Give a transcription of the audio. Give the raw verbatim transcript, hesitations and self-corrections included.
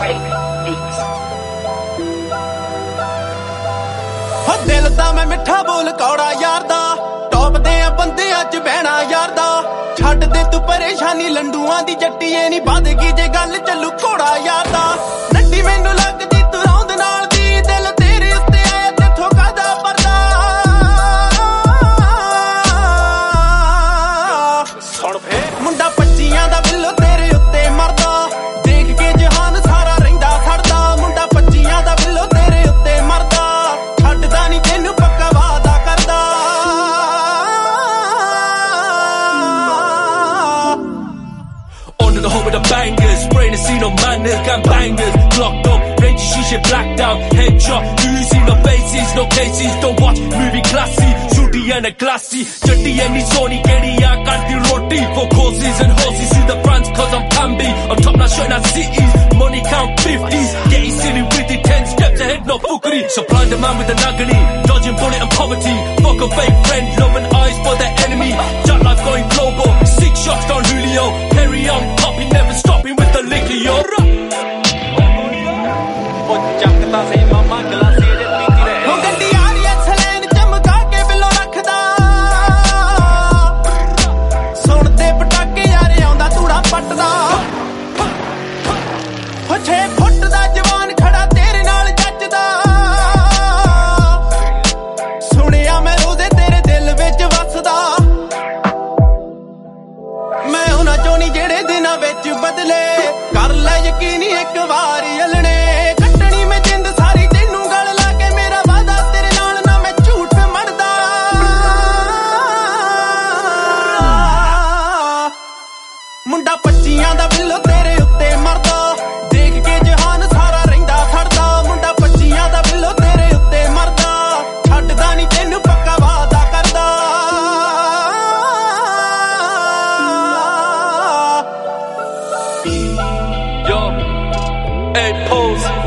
हो दिल दा मैं मिठा बोल कौड़ा यार दा टॉप दे आ बंदे अज बहना यार दा छड्ड दे तू परेशानी लंडूआं दी जट्टीए नी बंद की जे गल चलू घोड़ा यार दा नड्डी मैनू लगदी तू रौंद नाल दी दिल तेरे उत्ते आया तेथों कादा परदा सुण फे मुंडा पच्चियां दा बिल्लो तेरे उत्ते मरदा देख के जहान सारा रहिंदा खड़दा मुंडा पच्चियां दा बिल्लो तेरे उत्ते मरदा छड्डदा नी तैनू पक्का वादा करदा On the home with the bangers, spraying the scene on madness, gun bangers, locked up, rangy shisha blacked out, headshot, do you see no faces, no cases, don't watch movie classy, shooty and a glassy, jetty and the Sony, getty, I got the roti, for courses and horses, see the brands cause I'm Camby, on top now showing out cities, money count fifties, getting silly with it, ten steps ahead, no fuckery, supplying the man with the nagany, dodging bullet and poverty, fuck a fake friend, love and eyes for the enemy, jack life going global, six shots down Julio, Perry on popping, never stopping with the liquor, yo. हो गड्डी आ रही है saline चमका के below रखदा सुणदे पटाके यारे आउंदा धूड़ा पटदा हो छे फुट दा जवान खड़ा तेरे नाल जचदा सुनिया मैं रोज़े तेरे दिल विच वसदा मैं उन्हां चों नी जेड़े दिनां विच बदले कर ले यकीनी एक वारी अलने कट्टनी मैं जिंद सारी तैनू गल ला के मेरा वादा तेरे नाल ना मैं झूठ मरदा मुंडा पच्चियां दा बिल्लो तेरे उत्ते मरदा देख के जहान सारा रहिंदा खड़दा मुंडा पच्चियां दा बिल्लो तेरे उत्ते मरदा छड्डदा नी तैनू पक्का वादा करदा Yo, hey, pose.